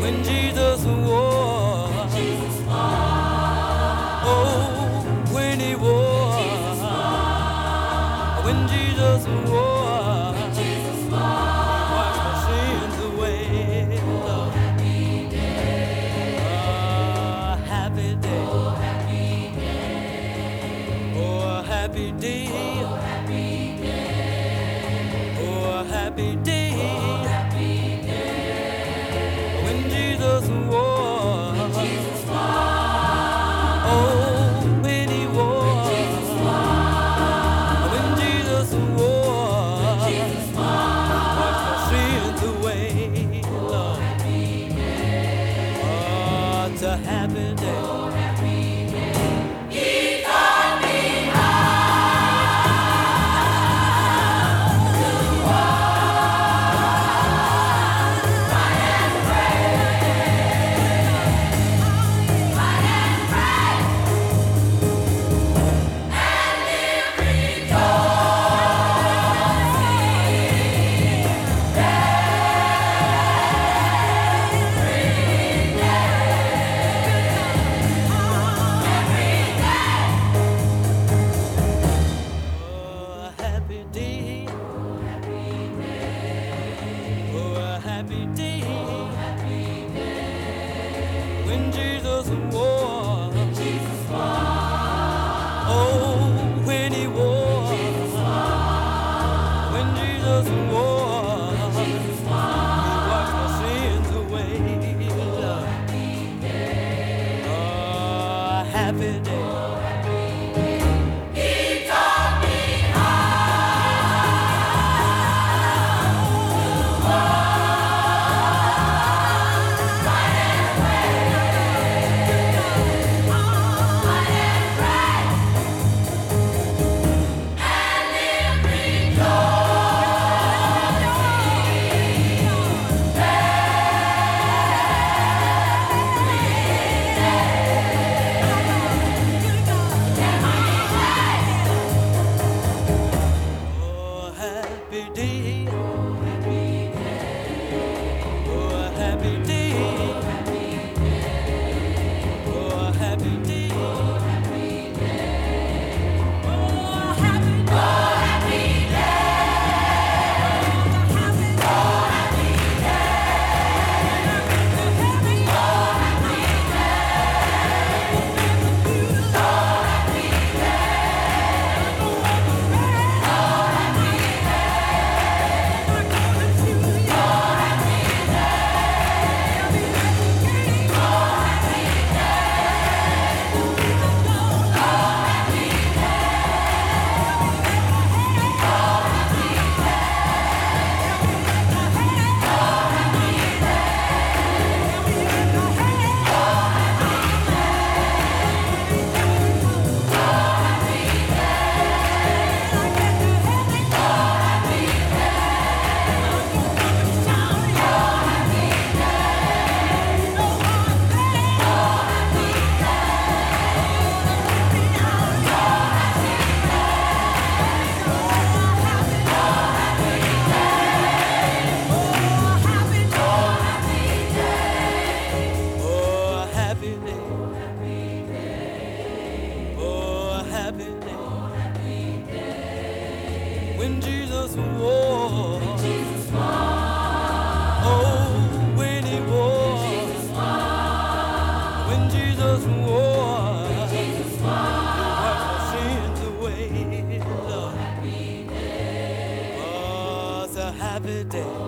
when Jesus wore, oh, when he wore, when Jesus wore, washed my sins away. Oh, happy day, oh, happy day, oh, happy day, oh, happy day, oh, happy day, oh, happy day. When Jesus wore, oh, when he wore, when Jesus wore, washed my sins away, Lord. Oh, it's a happy day. Happy day, when Jesus wore, oh, when he wore, when Jesus wore, he washed my sins away. Oh, happy day. Happy day, oh, happy day, oh, happy day, oh, happy day, oh, happy day, oh, happy day, oh, happy day, oh, happy when Jesus wore, oh, when he wore, when Jesus wore, he washed my sins away, Lord. Oh, it's a happy day.